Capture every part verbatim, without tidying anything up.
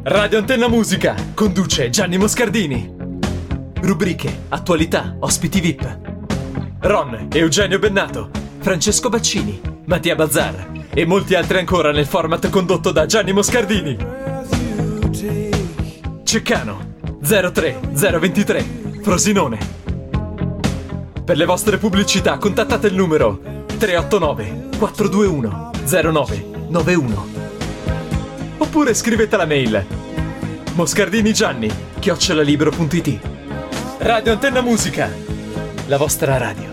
Radio Antenna Musica conduce Gianni Moscardini. Rubriche, attualità, ospiti V I P. Ron, Eugenio Bennato, Francesco Baccini, Mattia Bazzar e molti altri ancora nel format condotto da Gianni Moscardini. Ceccano zero tre zero due tre, Frosinone. Per le vostre pubblicità contattate il numero tre otto nove quattro due uno zero nove nove uno. Oppure scrivete la mail moscardinigianni chiocciola libero punto it. Radio Antenna Musica, la vostra radio.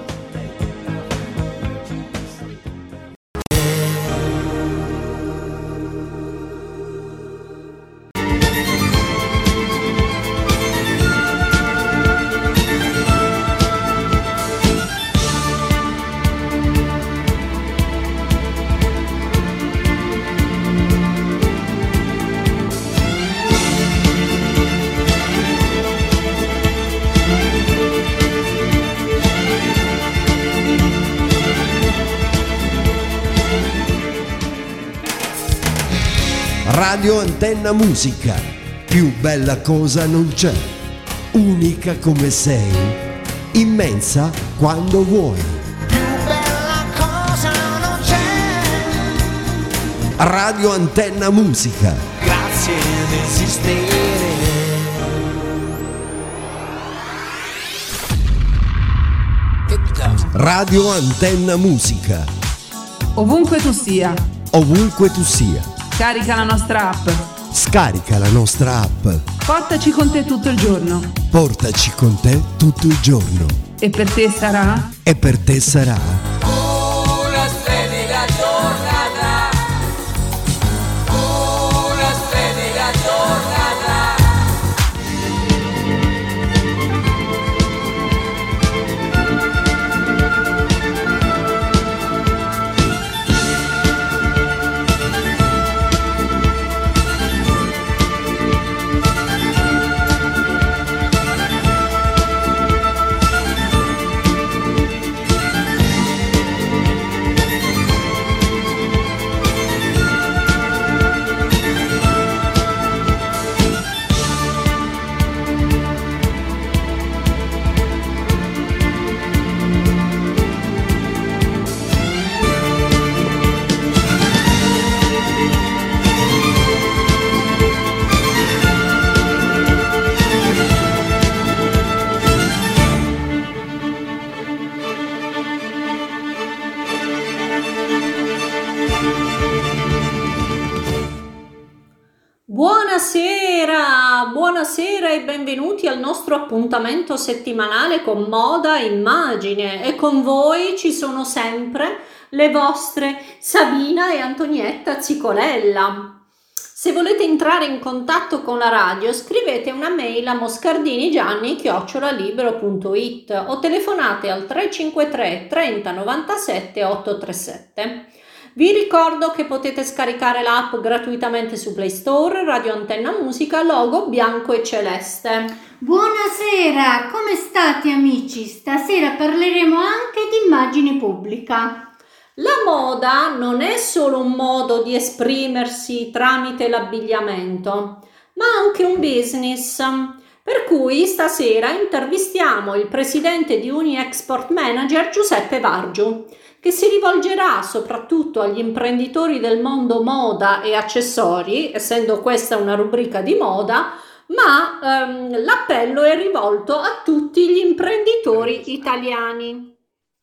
Radio Antenna Musica, più bella cosa non c'è, unica come sei, immensa quando vuoi. Più bella cosa non c'è. Radio Antenna Musica. Grazie di esistere. Radio Antenna Musica. Ovunque tu sia. Ovunque tu sia. Carica la nostra app. Scarica la nostra app. Portaci con te tutto il giorno. Portaci con te tutto il giorno. E per te sarà? E per te sarà Una splendida giornata. Una splendida giornata. Buonasera, buonasera e benvenuti al nostro appuntamento settimanale con Moda Immagine, e con voi ci sono sempre le vostre Sabina e Antonietta Zicolella. Se volete entrare in contatto con la radio, scrivete una mail a moscardinigianni chiocciola libero punto it o telefonate al tre cinque tre trenta novantasette ottocentotrentasette. Vi ricordo che potete scaricare l'app gratuitamente su Play Store, Radio Antenna Musica, logo bianco e celeste. Buonasera, come state amici? Stasera parleremo anche di immagine pubblica. La moda non è solo un modo di esprimersi tramite l'abbigliamento, ma anche un business. Per cui stasera intervistiamo il presidente di Uni-Export Manager Giuseppe Vargiu, che si rivolgerà soprattutto agli imprenditori del mondo moda e accessori, essendo questa una rubrica di moda, ma ehm, l'appello è rivolto a tutti gli imprenditori italiani.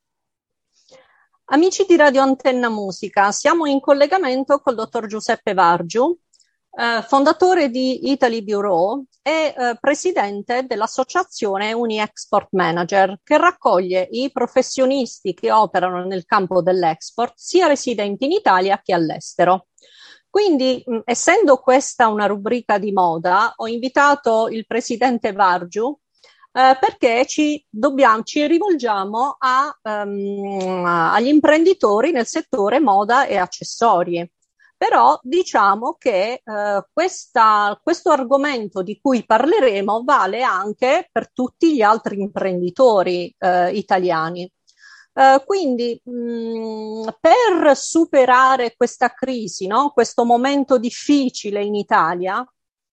Amici di Radio Antenna Musica, siamo in collegamento col dottor Giuseppe Vargiu, eh, fondatore di Italy Bureau e eh, presidente dell'associazione Uni-Export Manager, che raccoglie i professionisti che operano nel campo dell'export, sia residenti in Italia che all'estero. Quindi, mh, essendo questa una rubrica di moda, ho invitato il presidente Vargiu eh, perché ci, dobbiamo, ci rivolgiamo a, um, agli imprenditori nel settore moda e accessori. Però diciamo che eh, questa, questo argomento di cui parleremo vale anche per tutti gli altri imprenditori eh, italiani. Eh, quindi mh, per superare questa crisi, no? Questo momento difficile in Italia,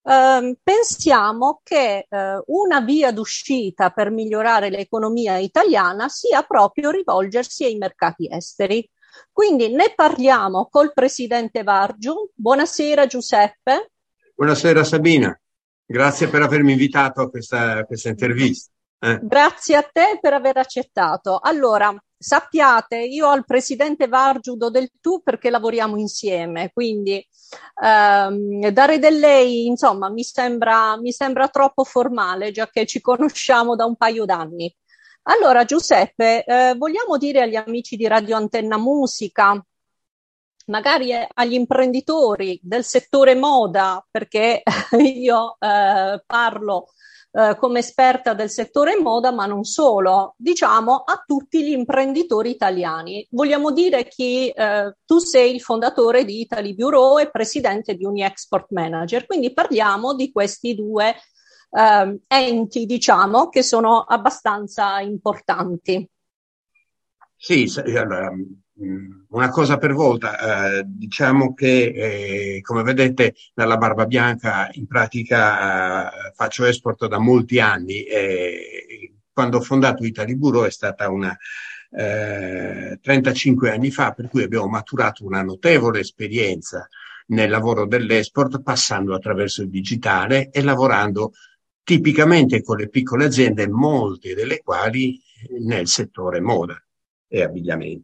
eh, pensiamo che eh, una via d'uscita per migliorare l'economia italiana sia proprio rivolgersi ai mercati esteri. Quindi ne parliamo col presidente Vargiu. Buonasera Giuseppe. Buonasera Sabina, grazie per avermi invitato a questa, a questa intervista. Eh. Grazie a te per aver accettato. Allora, sappiate, io al presidente Vargiu do del tu perché lavoriamo insieme, quindi ehm, dare del lei, insomma, mi sembra, mi sembra troppo formale, già che ci conosciamo da un paio d'anni. Allora, Giuseppe, eh, vogliamo dire agli amici di Radio Antenna Musica, magari agli imprenditori del settore moda, perché io eh, parlo eh, come esperta del settore moda, ma non solo, diciamo a tutti gli imprenditori italiani. Vogliamo dire che eh, tu sei il fondatore di Italy Bureau e presidente di Uni-Export Manager, quindi parliamo di questi due eh, enti, diciamo, che sono abbastanza importanti. Sì, allora, una cosa per volta, eh, diciamo che eh, come vedete dalla Barba Bianca in pratica eh, faccio export da molti anni e quando ho fondato Italy Bureau è stata una eh, trentacinque anni fa, per cui abbiamo maturato una notevole esperienza nel lavoro dell'export passando attraverso il digitale e lavorando tipicamente con le piccole aziende, molte delle quali nel settore moda e abbigliamento.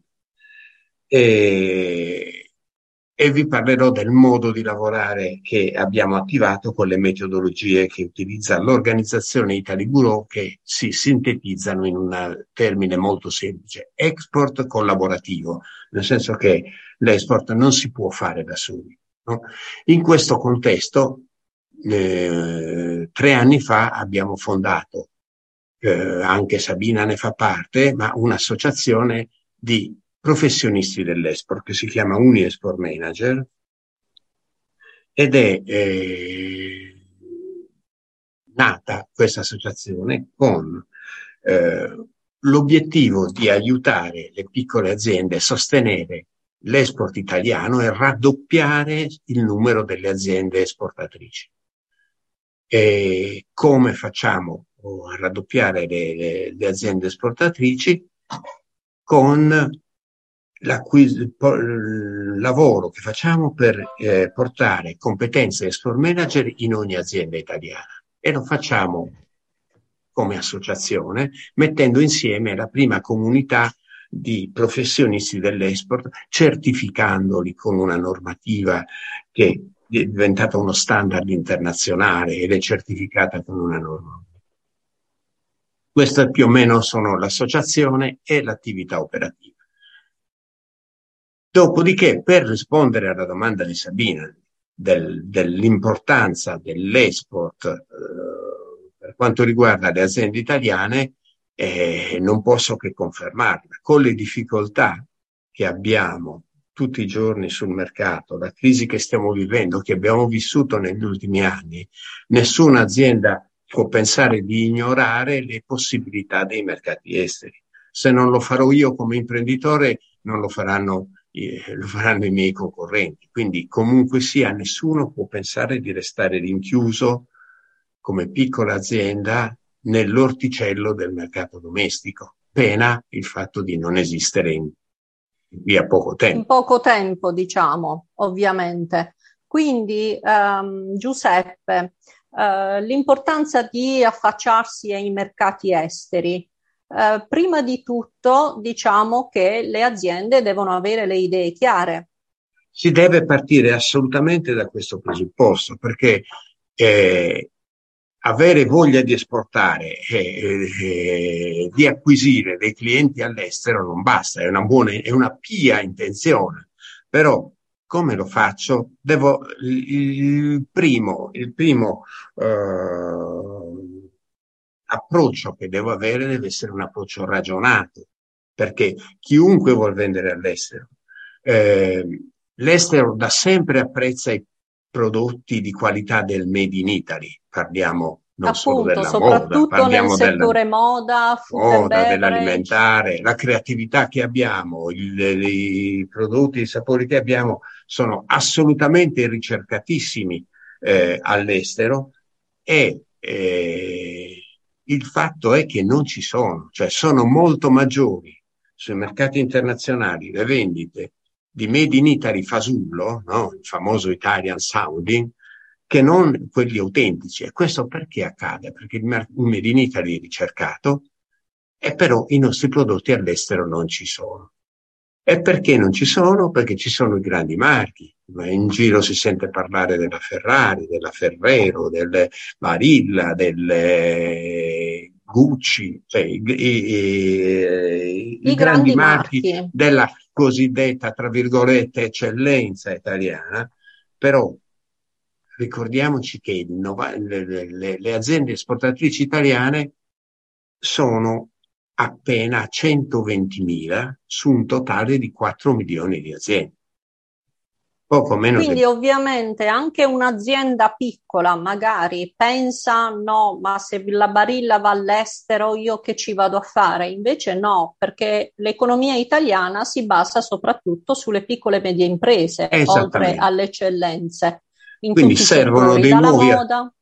E, e vi parlerò del modo di lavorare che abbiamo attivato con le metodologie che utilizza l'organizzazione Italy Bureau, che si sintetizzano in un termine molto semplice: export collaborativo, nel senso che l'export non si può fare da soli, no? In questo contesto, eh, tre anni fa abbiamo fondato, eh, anche Sabina ne fa parte, ma un'associazione di professionisti dell'export che si chiama Uni-Export Manager ed è eh, nata questa associazione con eh, l'obiettivo di aiutare le piccole aziende a sostenere l'export italiano e raddoppiare il numero delle aziende esportatrici. E come facciamo a raddoppiare le, le, le aziende esportatrici? Con il lavoro che facciamo per eh, portare competenze export manager in ogni azienda italiana, e lo facciamo come associazione mettendo insieme la prima comunità di professionisti dell'export, certificandoli con una normativa che è diventata uno standard internazionale ed è certificata con una norma. Queste più o meno sono l'associazione e l'attività operativa. Dopodiché, per rispondere alla domanda di Sabina del, dell'importanza dell'export eh, per quanto riguarda le aziende italiane, eh, non posso che confermarla. Con le difficoltà che abbiamo tutti i giorni sul mercato, la crisi che stiamo vivendo, che abbiamo vissuto negli ultimi anni, nessuna azienda può pensare di ignorare le possibilità dei mercati esteri. Se non lo farò io come imprenditore, non lo faranno lo faranno i miei concorrenti. Quindi comunque sia, nessuno può pensare di restare rinchiuso come piccola azienda nell'orticello del mercato domestico, pena il fatto di non esistere in via poco tempo. In poco tempo, diciamo, ovviamente. Quindi ehm, Giuseppe, eh, l'importanza di affacciarsi ai mercati esteri. Uh, prima di tutto diciamo che le aziende devono avere le idee chiare. Si deve partire assolutamente da questo presupposto, perché eh, avere voglia di esportare e eh, eh, di acquisire dei clienti all'estero non basta, è una buona, è una pia intenzione, però come lo faccio? Devo il primo, il primo eh, approccio che devo avere deve essere un approccio ragionato, perché chiunque vuol vendere all'estero, eh, l'estero da sempre apprezza i prodotti di qualità del Made in Italy, parliamo non appunto, solo della soprattutto moda, parliamo nel settore della moda, food and moda, beverage. dell'alimentare, la creatività che abbiamo, il, i prodotti, i sapori che abbiamo sono assolutamente ricercatissimi eh, all'estero e eh, il fatto è che non ci sono, cioè sono molto maggiori sui mercati internazionali le vendite di Made in Italy fasullo, no? Il famoso Italian sounding, che non quelli autentici. E questo perché accade? Perché il Made in Italy è ricercato e però i nostri prodotti all'estero non ci sono. E perché non ci sono? Perché ci sono i grandi marchi. In giro si sente parlare della Ferrari, della Ferrero, del Barilla, del Gucci, cioè i, i, i, i I grandi grandi marchi marchi. della cosiddetta, tra virgolette, eccellenza italiana. Però ricordiamoci che il nova- le, le, le aziende esportatrici italiane sono appena centoventimila su un totale di quattro milioni di aziende. Poco meno Quindi del... ovviamente anche un'azienda piccola magari pensa no, ma se la Barilla va all'estero io che ci vado a fare? Invece no, perché l'economia italiana si basa soprattutto sulle piccole e medie imprese, oltre Esattamente. alle eccellenze in Quindi tutti i servono settori, dei dalla nuovi... moda.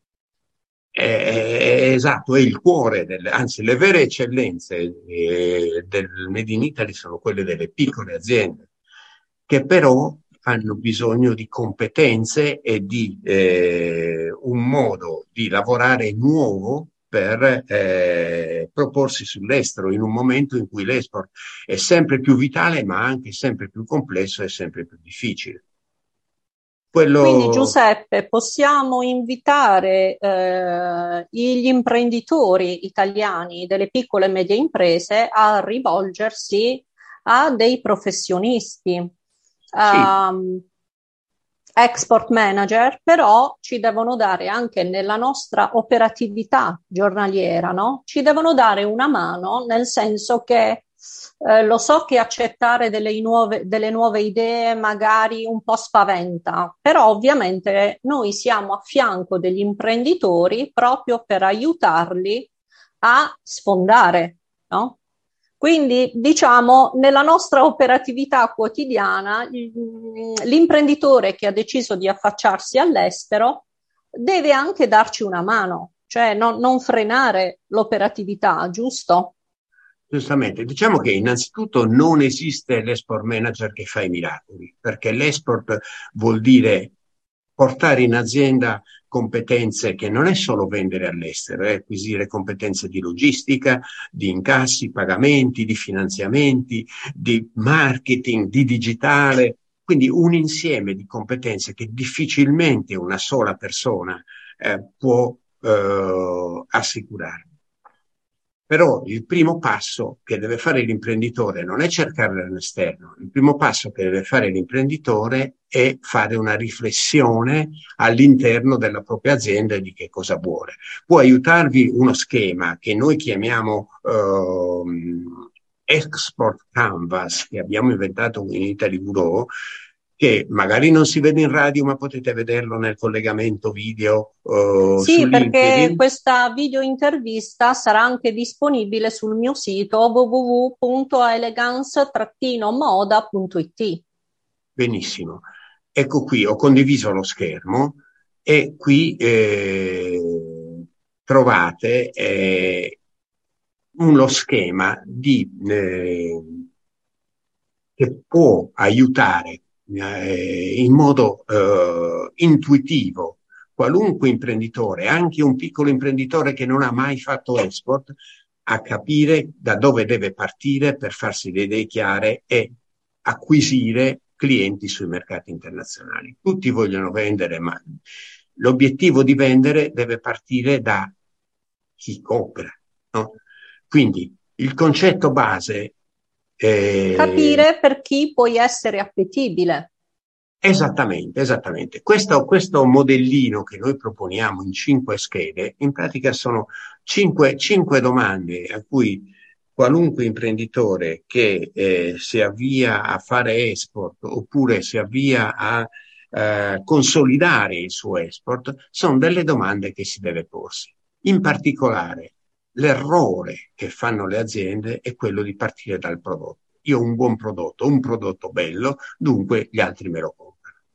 Eh, esatto, è il cuore, del, anzi le vere eccellenze eh, del Made in Italy sono quelle delle piccole aziende, che però hanno bisogno di competenze e di eh, un modo di lavorare nuovo per eh, proporsi sull'estero in un momento in cui l'esport è sempre più vitale, ma anche sempre più complesso e sempre più difficile. Quindi Quello... Giuseppe, possiamo invitare eh, gli imprenditori italiani delle piccole e medie imprese a rivolgersi a dei professionisti, Sì, um, export manager, però ci devono dare anche nella nostra operatività giornaliera, no? Ci devono dare una mano, nel senso che eh, lo so che accettare delle nuove, delle nuove idee magari un po' spaventa, però ovviamente noi siamo a fianco degli imprenditori proprio per aiutarli a sfondare, no? Quindi, diciamo, nella nostra operatività quotidiana, l'imprenditore che ha deciso di affacciarsi all'estero deve anche darci una mano, cioè non, non frenare l'operatività, giusto? giustamente, diciamo che innanzitutto non esiste l'export manager che fa i miracoli, perché l'export vuol dire portare in azienda competenze che non è solo vendere all'estero, è acquisire competenze di logistica, di incassi, pagamenti, di finanziamenti, di marketing, di digitale, quindi un insieme di competenze che difficilmente una sola persona eh, può eh, assicurare. Però il primo passo che deve fare l'imprenditore non è cercare all'esterno, il primo passo che deve fare l'imprenditore è fare una riflessione all'interno della propria azienda di che cosa vuole. Può aiutarvi uno schema che noi chiamiamo ehm, Export Canvas, che abbiamo inventato in Italy Bureau, che magari non si vede in radio, ma potete vederlo nel collegamento video uh, su Sì, perché LinkedIn. questa video intervista sarà anche disponibile sul mio sito w w w punto elegance moda punto i t. Benissimo. Ecco qui, ho condiviso lo schermo e qui eh, trovate eh, uno schema di, eh, che può aiutare eh, in modo eh, intuitivo qualunque imprenditore, anche un piccolo imprenditore che non ha mai fatto export, a capire da dove deve partire per farsi le idee chiare e acquisire clienti sui mercati internazionali. Tutti vogliono vendere, ma l'obiettivo di vendere deve partire da chi compra, no? Quindi il concetto base eh, Capire per chi puoi essere appetibile. Esattamente, esattamente. Questo, questo modellino che noi proponiamo in cinque schede, in pratica sono cinque, cinque domande a cui qualunque imprenditore che eh, si avvia a fare export oppure si avvia a eh, consolidare il suo export, sono delle domande che si deve porsi. In particolare, l'errore che fanno le aziende è quello di partire dal prodotto. Io ho un buon prodotto, un prodotto bello, dunque gli altri me lo comprano.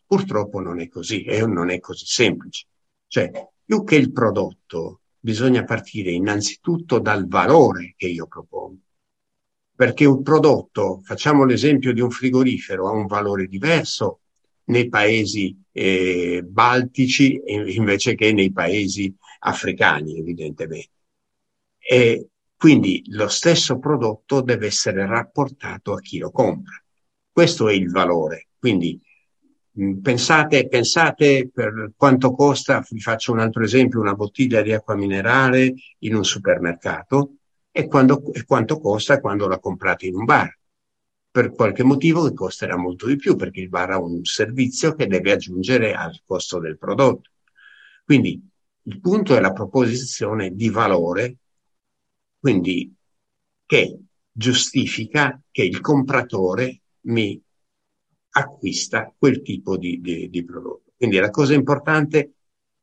Purtroppo non è così, e non è così semplice. Cioè, più che il prodotto, bisogna partire innanzitutto dal valore che io propongo. Perché un prodotto, facciamo l'esempio di un frigorifero, ha un valore diverso nei paesi eh, baltici invece che nei paesi africani, evidentemente. E quindi lo stesso prodotto deve essere rapportato a chi lo compra. Questo è il valore. Quindi mh, pensate, pensate per quanto costa, vi faccio un altro esempio, una bottiglia di acqua minerale in un supermercato e, quando, e quanto costa quando la comprate in un bar. Per qualche motivo che costerà molto di più, perché il bar ha un servizio che deve aggiungere al costo del prodotto. Quindi il punto è la proposizione di valore, quindi che giustifica che il compratore mi acquista quel tipo di, di, di prodotto. Quindi la cosa importante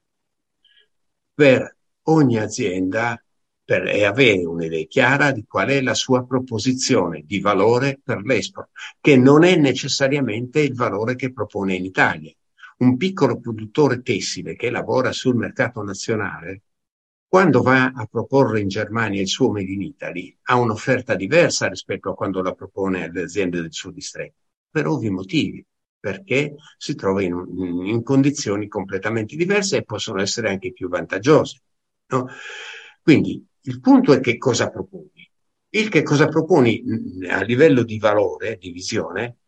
per ogni azienda per, è avere un'idea chiara di qual è la sua proposizione di valore per l'export, che non è necessariamente il valore che propone in Italia. Un piccolo produttore tessile che lavora sul mercato nazionale, quando va a proporre in Germania il suo Made in Italy, ha un'offerta diversa rispetto a quando la propone alle aziende del suo distretto, per ovvi motivi, perché si trova in, in condizioni completamente diverse e possono essere anche più vantaggiose, no? Quindi il punto è che cosa proponi. Il che cosa proponi a livello di valore, di visione,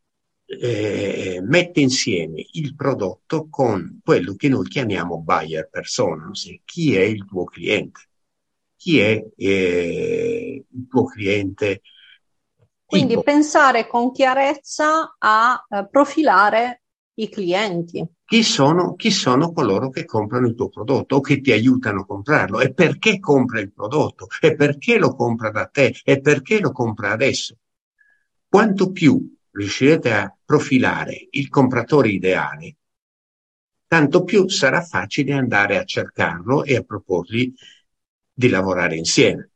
eh, mette insieme il prodotto con quello che noi chiamiamo buyer persona, ossia chi è il tuo cliente, chi è eh, il tuo cliente. Quindi tipo. pensare con chiarezza a eh, profilare i clienti. Chi sono, chi sono coloro che comprano il tuo prodotto o che ti aiutano a comprarlo, e perché compra il prodotto, e perché lo compra da te, e perché lo compra adesso. Quanto più riuscirete a profilare il compratore ideale, tanto più sarà facile andare a cercarlo e a proporgli di lavorare insieme.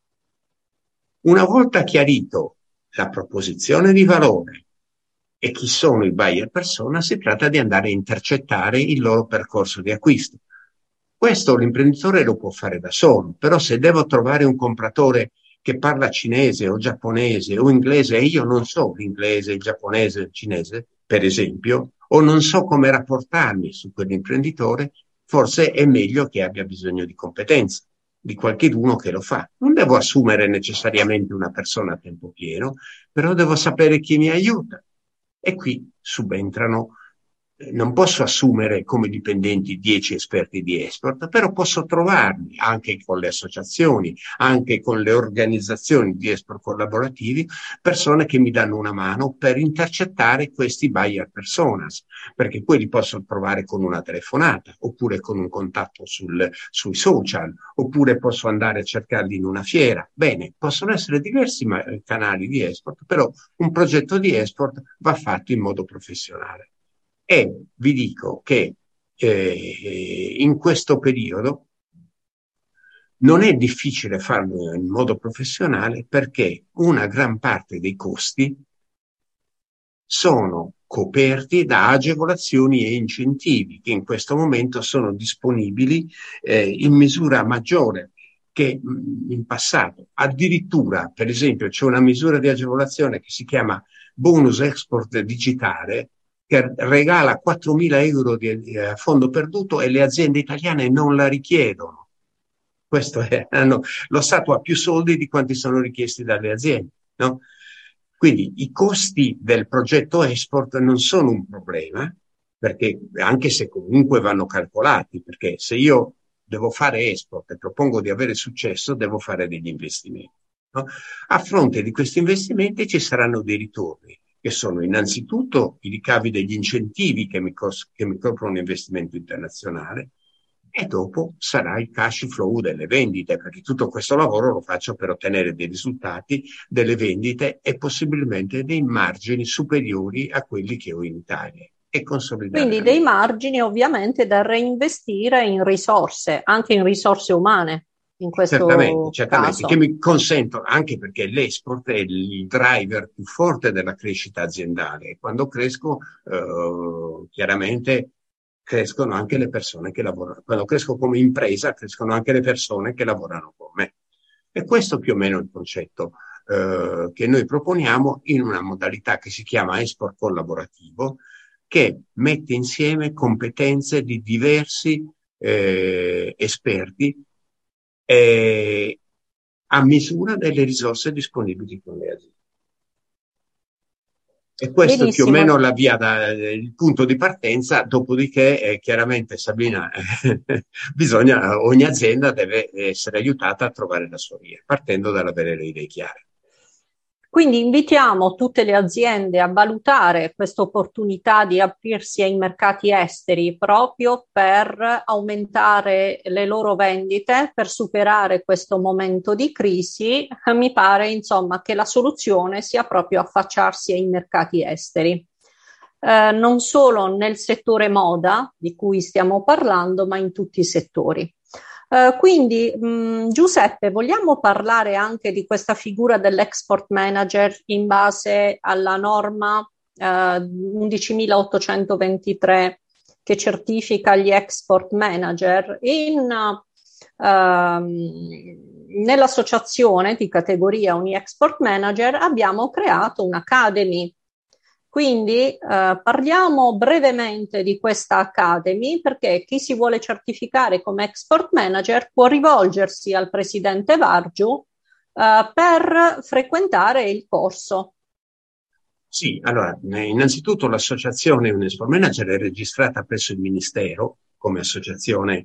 Una volta chiarito la proposizione di valore e chi sono i buyer persona, si tratta di andare a intercettare il loro percorso di acquisto. Questo l'imprenditore lo può fare da solo, però se devo trovare un compratore che parla cinese o giapponese o inglese e io non so l'inglese, il giapponese, il cinese, per esempio, o non so come rapportarmi su quell'imprenditore, forse è meglio che abbia bisogno di competenza, di qualcheduno che lo fa. Non devo assumere necessariamente una persona a tempo pieno, però devo sapere chi mi aiuta. E qui subentrano, eh, non posso assumere come dipendenti dieci esperti di export, però posso trovarli anche con le associazioni, anche con le organizzazioni di export collaborativi, persone che mi danno una mano per intercettare questi buyer personas, perché quelli posso trovare con una telefonata, oppure con un contatto sul, sui social, oppure posso andare a cercarli in una fiera. Bene, possono essere diversi ma- canali di export, però un progetto di export va fatto in modo professionale. E vi dico che eh, in questo periodo non è difficile farlo in modo professionale, perché una gran parte dei costi sono coperti da agevolazioni e incentivi che in questo momento sono disponibili eh, in misura maggiore che mh, in passato. Addirittura, per esempio, c'è una misura di agevolazione che si chiama bonus export digitale, che regala quattromila euro di eh, fondo perduto e le aziende italiane non la richiedono. Questo è, hanno, lo Stato ha più soldi di quanti sono richiesti dalle aziende, no? Quindi i costi del progetto export non sono un problema, perché anche se comunque vanno calcolati, perché se io devo fare export e propongo di avere successo, devo fare degli investimenti, no? A fronte di questi investimenti ci saranno dei ritorni, che sono innanzitutto i ricavi degli incentivi che mi, cos- che mi coprono un investimento internazionale, e dopo sarà il cash flow delle vendite, perché tutto questo lavoro lo faccio per ottenere dei risultati, delle vendite e possibilmente dei margini superiori a quelli che ho in Italia, e consolidare. Quindi la dei mia. margini ovviamente da reinvestire in risorse, anche in risorse umane. in questo Certamente, certamente, caso. che mi consentono, anche perché l'export è il driver più forte della crescita aziendale. Quando cresco, eh, chiaramente crescono anche le persone che lavorano. Quando cresco come impresa, crescono anche le persone che lavorano con me. E questo più o meno è il concetto eh, che noi proponiamo in una modalità che si chiama export collaborativo, che mette insieme competenze di diversi eh, esperti eh, a misura delle risorse disponibili con le aziende. E questo è più o Benissimo. meno la via da, il punto di partenza, dopodiché eh, chiaramente Sabina, eh, bisogna, ogni azienda deve essere aiutata a trovare la sua via, partendo dall'avere le idee chiare. Quindi invitiamo tutte le aziende a valutare questa opportunità di aprirsi ai mercati esteri proprio per aumentare le loro vendite, per superare questo momento di crisi. Mi pare, insomma, che la soluzione sia proprio affacciarsi ai mercati esteri. Eh, non solo nel settore moda, di cui stiamo parlando, ma in tutti i settori. Uh, quindi mh, Giuseppe, vogliamo parlare anche di questa figura dell'export manager in base alla norma uh, undicimilaottocentoventitré che certifica gli export manager? In, uh, nell'associazione di categoria Uni Export Manager abbiamo creato un'academy. Quindi eh, parliamo brevemente di questa Academy, perché chi si vuole certificare come export manager può rivolgersi al presidente Vargiu eh, per frequentare il corso. Sì, allora, innanzitutto l'associazione Un Export Manager è registrata presso il Ministero come associazione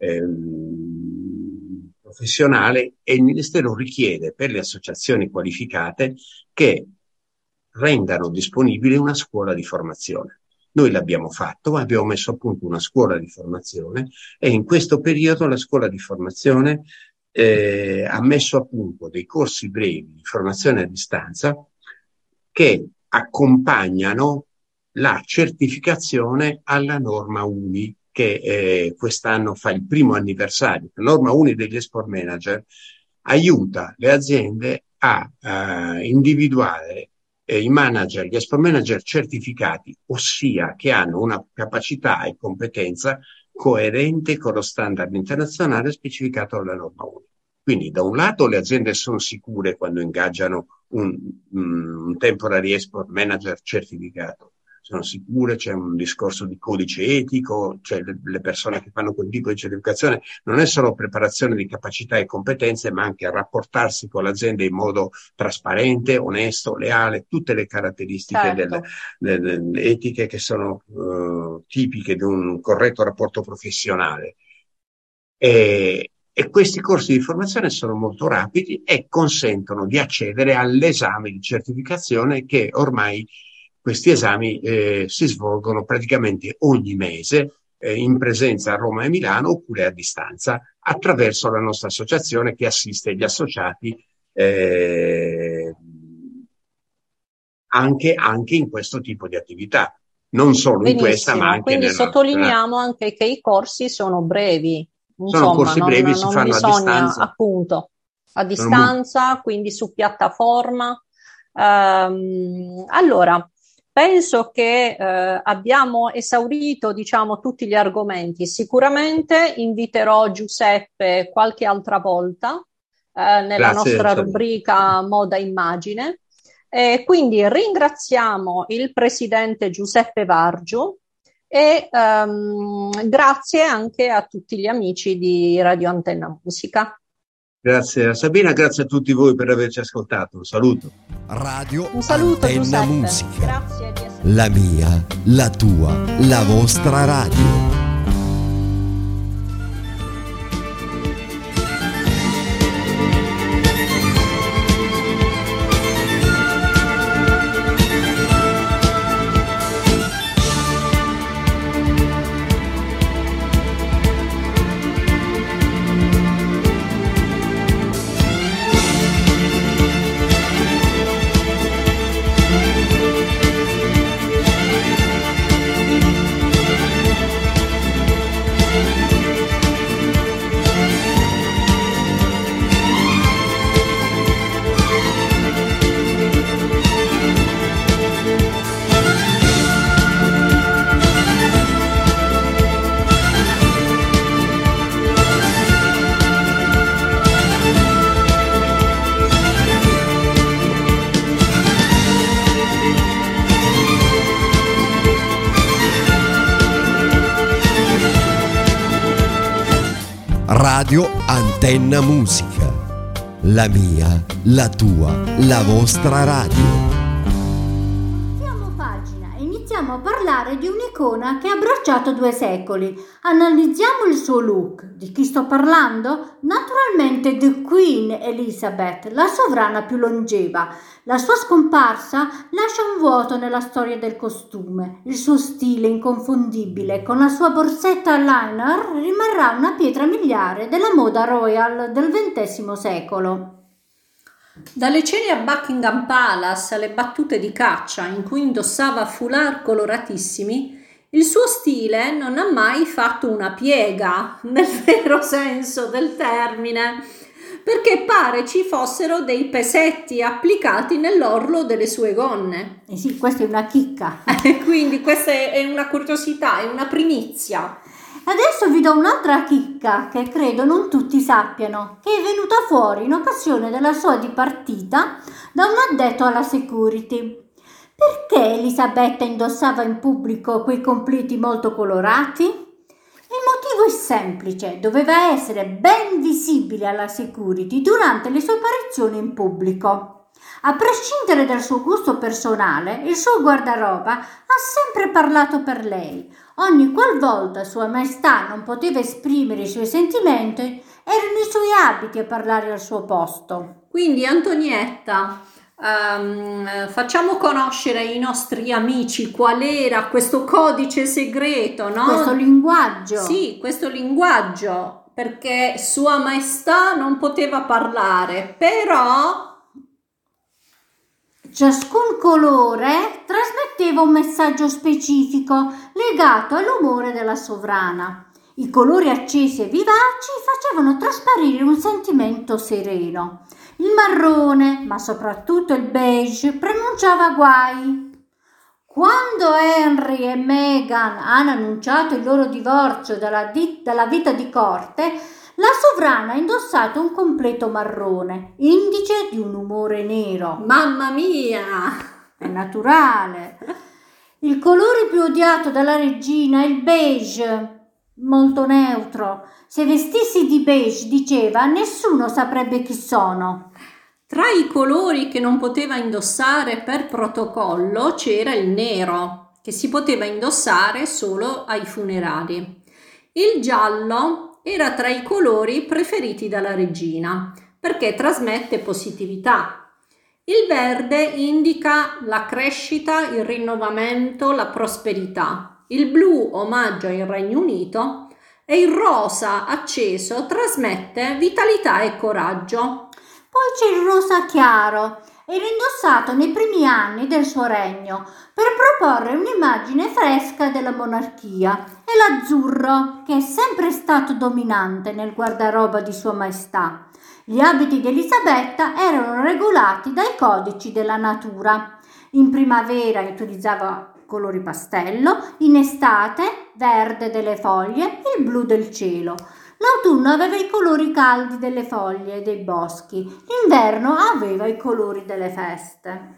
ehm, professionale, e il Ministero richiede per le associazioni qualificate che rendano disponibile una scuola di formazione. Noi l'abbiamo fatto, abbiamo messo a punto una scuola di formazione, e in questo periodo la scuola di formazione eh, ha messo a punto dei corsi brevi di formazione a distanza che accompagnano la certificazione alla norma U N I, che eh, quest'anno fa il primo anniversario. La norma U N I degli export manager aiuta le aziende a uh, individuare i manager, gli export manager certificati, ossia che hanno una capacità e competenza coerente con lo standard internazionale specificato dalla norma U N I. Quindi da un lato le aziende sono sicure quando ingaggiano un, un temporary export manager certificato, sono sicure, c'è un discorso di codice etico, cioè le, le persone che fanno quel tipo di certificazione non è solo preparazione di capacità e competenze, ma anche rapportarsi con l'azienda in modo trasparente, onesto, leale, tutte le caratteristiche Certo. delle, delle, delle etiche che sono uh, tipiche di un corretto rapporto professionale. E, e questi corsi di formazione sono molto rapidi e consentono di accedere all'esame di certificazione, che ormai questi esami eh, si svolgono praticamente ogni mese eh, in presenza a Roma e Milano, oppure a distanza attraverso la nostra associazione che assiste gli associati eh, anche, anche in questo tipo di attività. Non solo Benissimo, in questa, ma anche quindi nella sottolineiamo anche che i corsi sono brevi. Sono Insomma, corsi non, brevi, si non fanno a bisogna, distanza. appunto, a Sono distanza, quindi su piattaforma. Ehm, allora, penso che eh, abbiamo esaurito, diciamo, tutti gli argomenti. Sicuramente inviterò Giuseppe qualche altra volta eh, nella Grazie, nostra Sabina. rubrica Moda Immagine. E quindi ringraziamo il presidente Giuseppe Vargiu e ehm, grazie anche a tutti gli amici di Radio Antenna Musica. Grazie a Sabina, grazie a tutti voi per averci ascoltato. Un saluto. Radio Un saluto, Antenna Giuseppe. Musica. Grazie di essere La mia, la tua, la vostra radio. Radio Antenna Musica. La mia, la tua, la vostra radio. Siamo pagina e iniziamo a parlare di un'icona che ha abbracciato due secoli. Analizziamo il suo look. Di chi sto parlando? Naturalmente di Queen Elizabeth, la sovrana più longeva. La sua scomparsa lascia un vuoto nella storia del costume. Il suo stile inconfondibile, con la sua borsetta eyeliner, rimarrà una pietra miliare della moda royal del ventesimo secolo. Dalle cene a Buckingham Palace alle battute di caccia in cui indossava foulard coloratissimi, il suo stile non ha mai fatto una piega, nel vero senso del termine, perché pare ci fossero dei pesetti applicati nell'orlo delle sue gonne. Eh sì, questa è una chicca. Quindi questa è una curiosità, è una primizia. Adesso vi do un'altra chicca che credo non tutti sappiano, che è venuta fuori in occasione della sua dipartita da un addetto alla security. Perché Elisabetta indossava in pubblico quei completi molto colorati? Il motivo è semplice, doveva essere ben visibile alla security durante le sue apparizioni in pubblico. A prescindere dal suo gusto personale, il suo guardaroba ha sempre parlato per lei. Ogni qualvolta Sua Maestà non poteva esprimere i suoi sentimenti, erano i suoi abiti a parlare al suo posto. Quindi Antonietta, um, facciamo conoscere ai nostri amici qual era questo codice segreto, no? Questo linguaggio. Sì, questo linguaggio, perché Sua Maestà non poteva parlare, però ciascun colore trasmetteva un messaggio specifico legato all'umore della sovrana. I colori accesi e vivaci facevano trasparire un sentimento sereno. Il marrone, ma soprattutto il beige, preannunciava guai. Quando Henry e Meghan hanno annunciato il loro divorzio dalla, di- dalla vita di corte, la sovrana ha indossato un completo marrone, indice di un umore nero. Mamma mia! È naturale. Il colore più odiato dalla regina è il beige, molto neutro. Se vestissi di beige, diceva, nessuno saprebbe chi sono. Tra i colori che non poteva indossare per protocollo c'era il nero, che si poteva indossare solo ai funerali. Il giallo era tra i colori preferiti dalla regina, perché trasmette positività. Il verde indica la crescita, il rinnovamento, la prosperità. Il blu omaggia il Regno Unito e il rosa acceso trasmette vitalità e coraggio. Poi c'è il rosa chiaro, era indossato nei primi anni del suo regno per proporre un'immagine fresca della monarchia, e l'azzurro, che è sempre stato dominante nel guardaroba di Sua Maestà. Gli abiti di Elisabetta erano regolati dai codici della natura. In primavera utilizzava colori pastello, in estate verde delle foglie e il blu del cielo. L'autunno aveva i colori caldi delle foglie e dei boschi, l'inverno aveva i colori delle feste.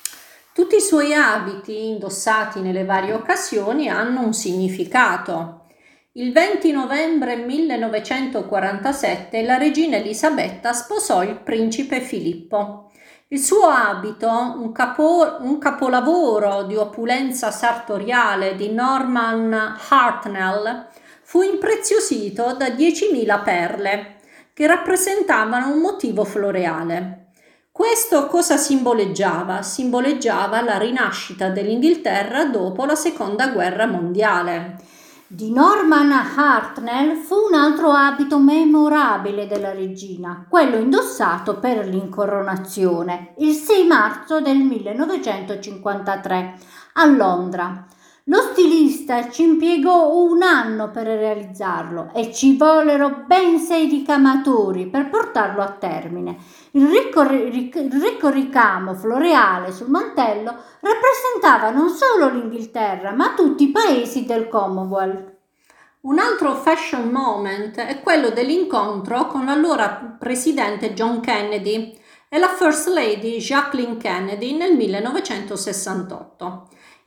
Tutti i suoi abiti, indossati nelle varie occasioni, hanno un significato. Il venti novembre millenovecentoquarantasette la regina Elisabetta sposò il principe Filippo. Il suo abito, un, capo, un capolavoro di opulenza sartoriale di Norman Hartnell, fu impreziosito da diecimila perle che rappresentavano un motivo floreale. Questo cosa simboleggiava? Simboleggiava la rinascita dell'Inghilterra dopo la Seconda Guerra Mondiale. Di Norman Hartnell fu un altro abito memorabile della regina, quello indossato per l'incoronazione, il sei marzo del millenovecentocinquantatré a Londra. Lo stilista ci impiegò un anno per realizzarlo e ci vollero ben sei ricamatori per portarlo a termine. Il ricco, ric- il ricco ricamo floreale sul mantello rappresentava non solo l'Inghilterra, ma tutti i paesi del Commonwealth. Un altro fashion moment è quello dell'incontro con l'allora presidente John Kennedy e la First Lady Jacqueline Kennedy nel millenovecentosessantotto.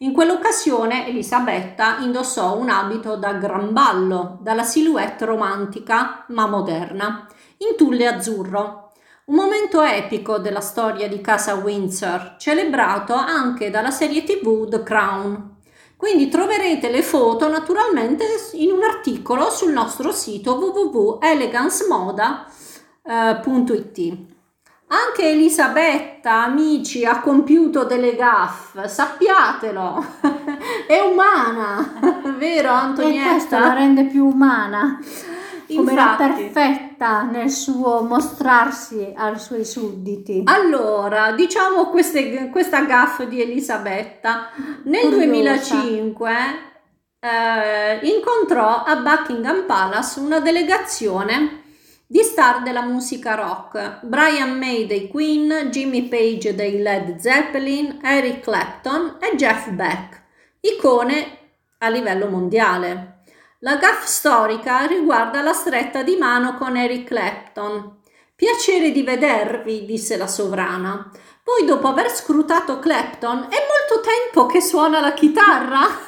In quell'occasione Elisabetta indossò un abito da gran ballo, dalla silhouette romantica ma moderna, in tulle azzurro. Un momento epico della storia di casa Windsor, celebrato anche dalla serie tv The Crown. Quindi troverete le foto naturalmente in un articolo sul nostro sito w w w punto elegance moda punto i t. Anche Elisabetta, amici, ha compiuto delle gaffe, sappiatelo, è umana, vero Antonietta? E questo la rende più umana, come era Infatti. perfetta nel suo mostrarsi ai suoi sudditi. Allora, diciamo queste, questa gaffe di Elisabetta. Nel Curiosa. duemilacinque eh, incontrò a Buckingham Palace una delegazione di star della musica rock: Brian May dei Queen, Jimmy Page dei Led Zeppelin, Eric Clapton e Jeff Beck, icone a livello mondiale. La gaffe storica riguarda la stretta di mano con Eric Clapton. Piacere di vedervi, disse la sovrana. Poi, dopo aver scrutato Clapton, è molto tempo che suona la chitarra?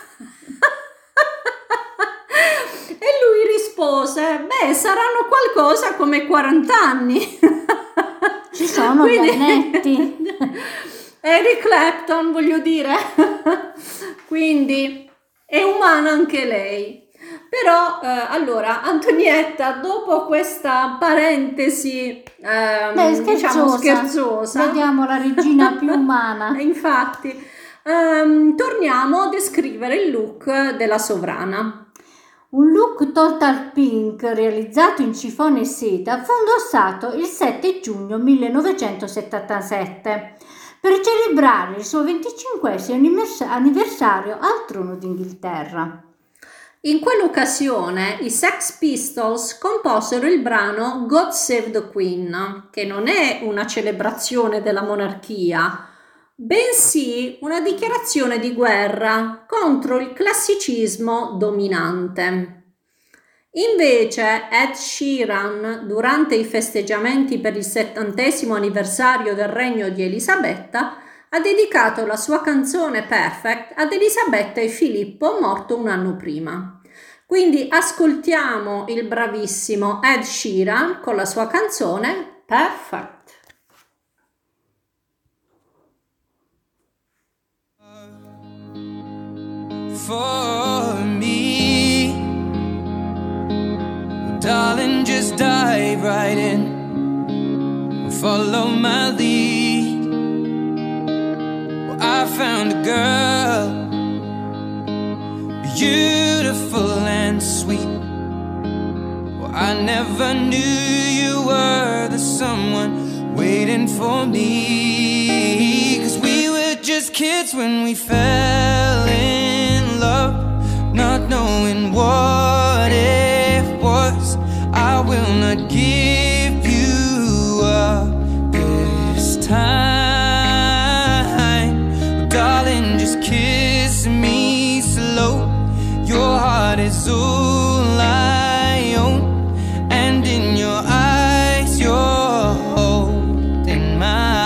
E lui rispose, beh, saranno qualcosa come quaranta anni. Ci sono gli annetti. Eric Clapton, voglio dire. Quindi è umana anche lei. Però, eh, allora, Antonietta, dopo questa parentesi ehm, Beh, scherzosa. diciamo scherzosa, Vediamo la regina più umana. infatti, ehm, torniamo a descrivere il look della sovrana. Un look total pink realizzato in cifone e seta fu indossato il sette giugno millenovecentosettantasette per celebrare il suo venticinquesimo anniversario al trono d'Inghilterra. In quell'occasione i Sex Pistols composero il brano God Save the Queen, che non è una celebrazione della monarchia, bensì una dichiarazione di guerra contro il classicismo dominante. Invece Ed Sheeran, durante i festeggiamenti per il settantesimo anniversario del regno di Elisabetta, ha dedicato la sua canzone Perfect ad Elisabetta e Filippo, morto un anno prima. Quindi ascoltiamo il bravissimo Ed Sheeran con la sua canzone Perfect. For me, well, darling, just dive right in, follow my lead. Well, I found a girl, beautiful and sweet. Well, I never knew you were the someone waiting for me, 'cause we were just kids when we fell in love, not knowing what it was. I will not give you up this time, darling, just kiss me slow. Your heart is all I own, and in your eyes you're holding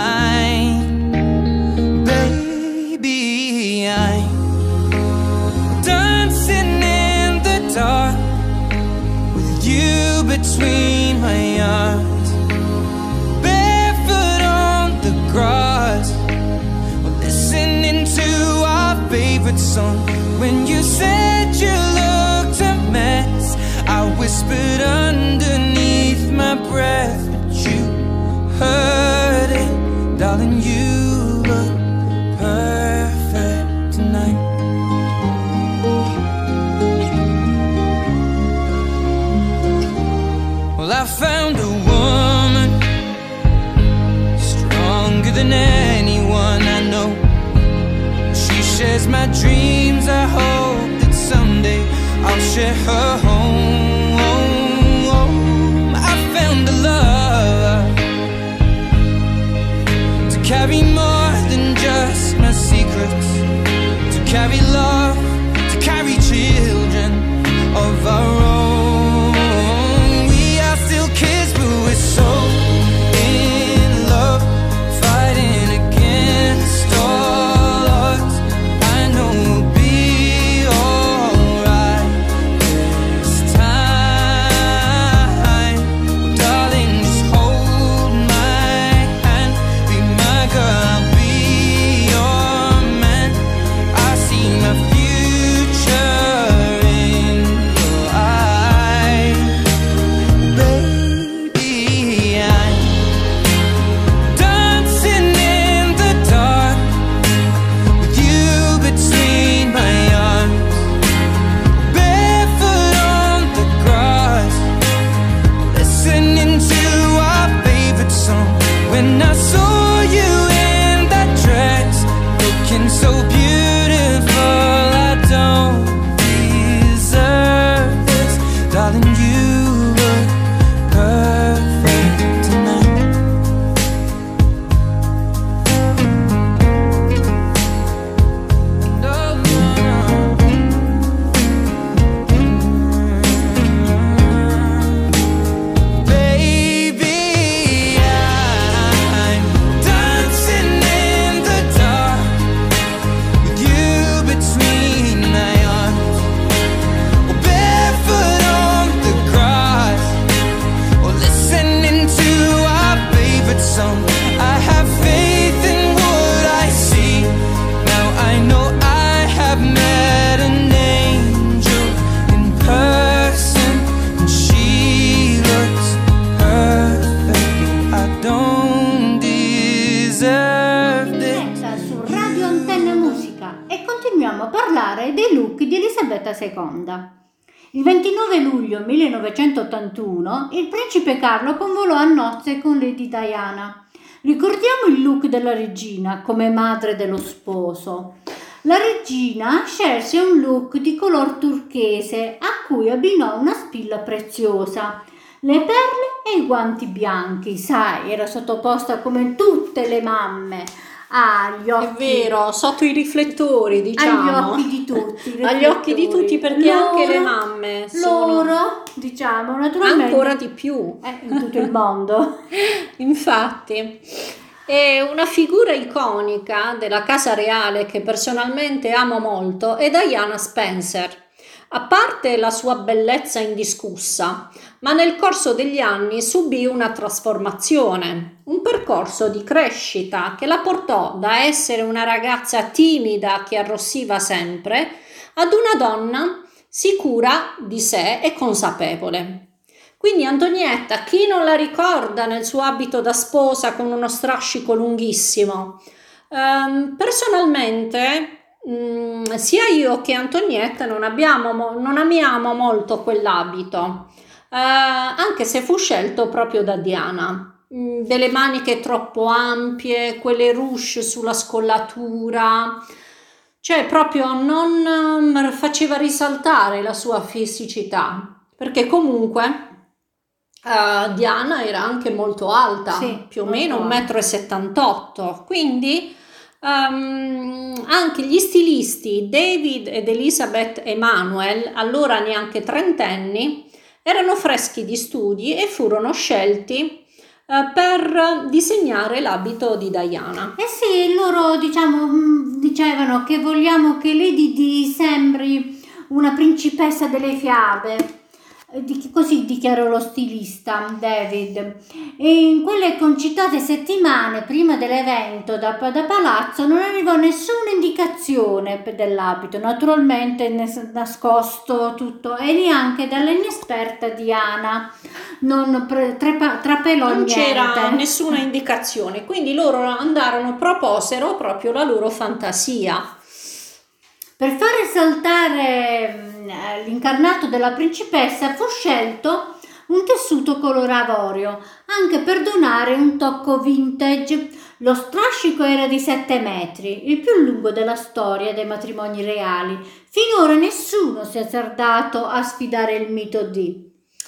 mine. Baby, I'm dancing in the dark with you between my arms, barefoot on the grass, listening to our favorite song. When you said you looked a mess, I whispered underneath my breath, but you heard it, darling, you look perfect tonight. Well, I found a woman stronger than anyone I know. She shares my dreams. I hope that someday I'll share her home. I found a love to carry more than just my secrets, to carry love, to carry children of our own. We are still kids, but we're so in love, fighting against all odds. I know Elisabetta seconda. Il ventinove luglio millenovecentottantuno il principe Carlo convolò a nozze con Lady Diana. Ricordiamo il look della regina come madre dello sposo. La regina scelse un look di color turchese a cui abbinò una spilla preziosa, le perle e i guanti bianchi. Sai, era sottoposta come tutte le mamme agli occhi. È vero, sotto i riflettori, diciamo. Agli occhi di tutti. Agli occhi di tutti, perché loro, anche le mamme sono loro, diciamo, naturalmente ancora di più eh, in tutto il mondo. Infatti, è una figura iconica della casa reale che personalmente amo molto è Diana Spencer. A parte la sua bellezza indiscussa, ma nel corso degli anni subì una trasformazione, un percorso di crescita che la portò da essere una ragazza timida che arrossiva sempre ad una donna sicura di sé e consapevole. Quindi Antonietta, chi non la ricorda nel suo abito da sposa con uno strascico lunghissimo? Um, personalmente Mm, sia io che Antonietta non abbiamo, non amiamo molto quell'abito, eh, anche se fu scelto proprio da Diana. Mm, delle maniche troppo ampie, quelle ruche sulla scollatura, cioè proprio non um, faceva risaltare la sua fisicità, perché comunque uh, Diana era anche molto alta, Sì, più o molto meno un alta. metro e settantotto, quindi Um, anche gli stilisti David ed Elizabeth Emanuel, allora neanche trentenni, erano freschi di studi e furono scelti uh, per disegnare l'abito di Diana. Eh sì, loro diciamo mh, dicevano che vogliamo che Lady Di sembri una principessa delle fiabe. Eh, di- Così dichiarò lo stilista David. E in quelle concitate settimane prima dell'evento da, da palazzo non arrivò nessuna indicazione per- dell'abito, naturalmente nes- nascosto tutto, e neanche dall'inesperta Diana non pre- trepa- trapelò Non niente. c'era nessuna indicazione, quindi loro andarono, proposero proprio la loro fantasia. Per far risaltare mh, l'incarnato della principessa fu scelto un tessuto color avorio, anche per donare un tocco vintage. Lo strascico era di sette metri, il più lungo della storia dei matrimoni reali. Finora nessuno si è azzardato a sfidare il mito di...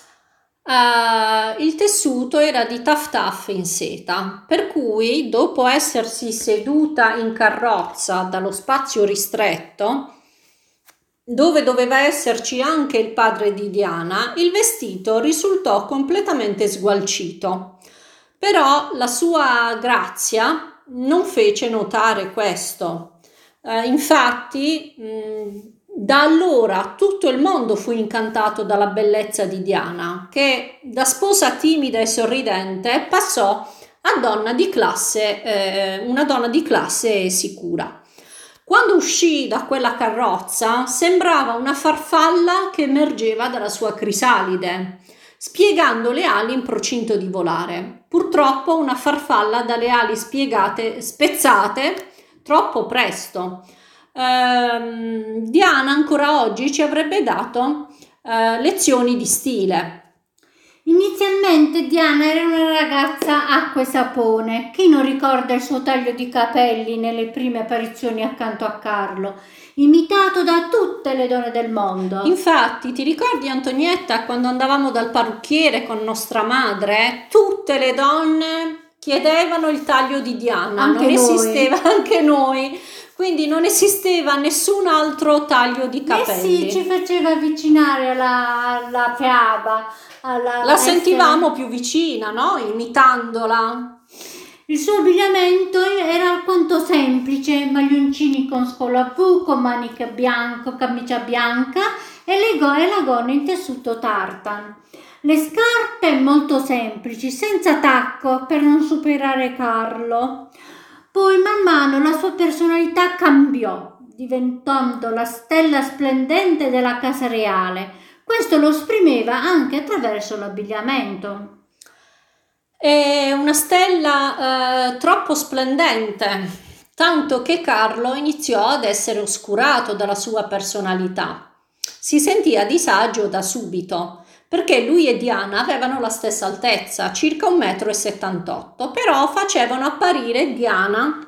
Uh, il tessuto era di taff in seta, per cui dopo essersi seduta in carrozza dallo spazio ristretto, dove doveva esserci anche il padre di Diana, il vestito risultò completamente sgualcito. Però la sua grazia non fece notare questo. Uh, infatti, mh, da allora tutto il mondo fu incantato dalla bellezza di Diana, che da sposa timida e sorridente passò a donna di classe, eh, una donna di classe sicura. Quando uscì da quella carrozza sembrava una farfalla che emergeva dalla sua crisalide, spiegando le ali in procinto di volare. Purtroppo una farfalla dalle ali spiegate, spezzate troppo presto. Uh, Diana ancora oggi ci avrebbe dato uh, lezioni di stile. Inizialmente Diana era una ragazza acqua e sapone. Chi non ricorda il suo taglio di capelli nelle prime apparizioni accanto a Carlo, imitato da tutte le donne del mondo? Infatti, ti ricordi Antonietta quando andavamo dal parrucchiere con nostra madre? Tutte le donne chiedevano il taglio di Diana, Anche non noi. esisteva anche noi. Quindi non esisteva nessun altro taglio di Eh capelli. sì, ci faceva avvicinare alla, alla fiaba. Alla, La essere- sentivamo più vicina, no? Imitandola. Il suo abbigliamento era alquanto semplice, maglioncini con scolla V, con maniche bianco, camicia bianca e le go- e la gonna in tessuto tartan. Le scarpe molto semplici, senza tacco per non superare Carlo. Poi man mano la sua personalità cambiò, diventando la stella splendente della casa reale. Questo lo esprimeva anche attraverso l'abbigliamento. È una stella eh, troppo splendente, tanto che Carlo iniziò ad essere oscurato dalla sua personalità. si sentì a disagio da subito, perché lui e Diana avevano la stessa altezza, circa un metro e settantotto, però facevano apparire Diana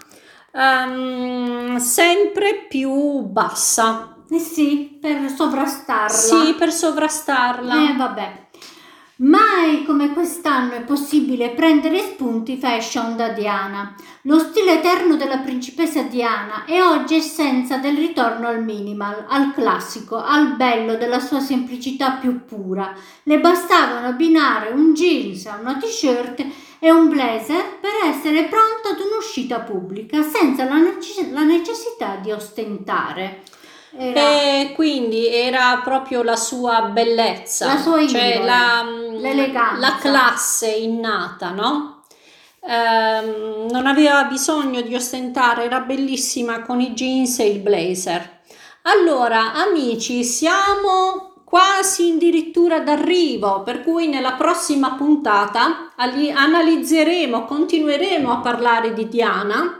um, sempre più bassa. Eh sì, per sovrastarla. Sì, per sovrastarla. Eh vabbè. Mai come quest'anno è possibile prendere spunti fashion da Diana. Lo stile eterno della principessa Diana è oggi essenza del ritorno al minimal, al classico, al bello della sua semplicità più pura. Le bastavano abbinare un jeans a una t-shirt e un blazer per essere pronta ad un'uscita pubblica, senza la, nece- la necessità di ostentare. Era... E quindi era proprio la sua bellezza, la sua cioè indole, la, l'eleganza, la classe innata, no? Ehm, non aveva bisogno di ostentare, era bellissima con i jeans e il blazer. Allora, amici, siamo quasi addirittura d'arrivo, per cui nella prossima puntata analizzeremo, continueremo a parlare di Diana.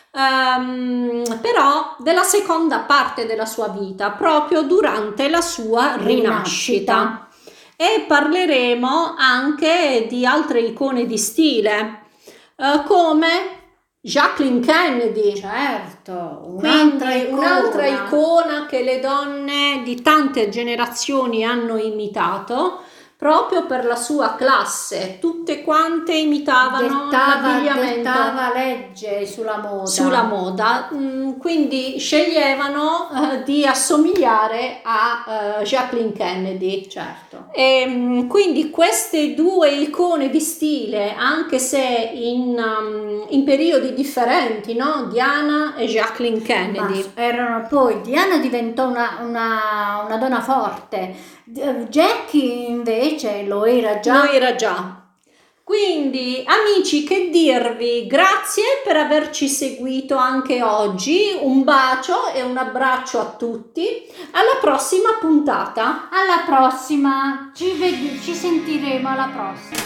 Um, però della seconda parte della sua vita, proprio durante la sua rinascita, e parleremo anche di altre icone di stile uh, come Jacqueline Kennedy, certo, un'altra quindi icona. un'altra icona che le donne di tante generazioni hanno imitato proprio per la sua classe. Tutte quante imitavano dettava, l'abbigliamento, dettava legge sulla moda, sulla moda. Quindi sceglievano uh, di assomigliare a uh, Jacqueline Kennedy, certo. E quindi queste due icone di stile, anche se in, um, in periodi differenti, no? Diana e Jacqueline Kennedy. Ma erano poi Diana diventò una, una, una donna forte, Jackie invece lo era già. Lo era già. Quindi, amici, che dirvi? Grazie per averci seguito anche oggi. Un bacio e un abbraccio a tutti. Alla prossima puntata. Alla prossima. Ci, ved- ci sentiremo alla prossima.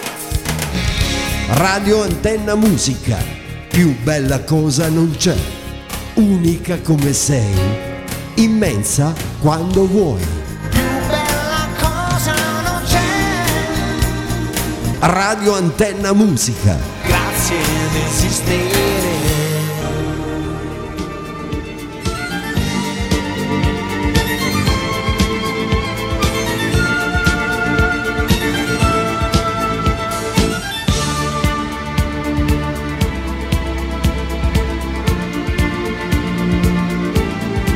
Radio Antenna Musica. Più bella cosa non c'è. Unica come sei. Immensa quando vuoi. Radio Antenna Musica. Grazie di esistere.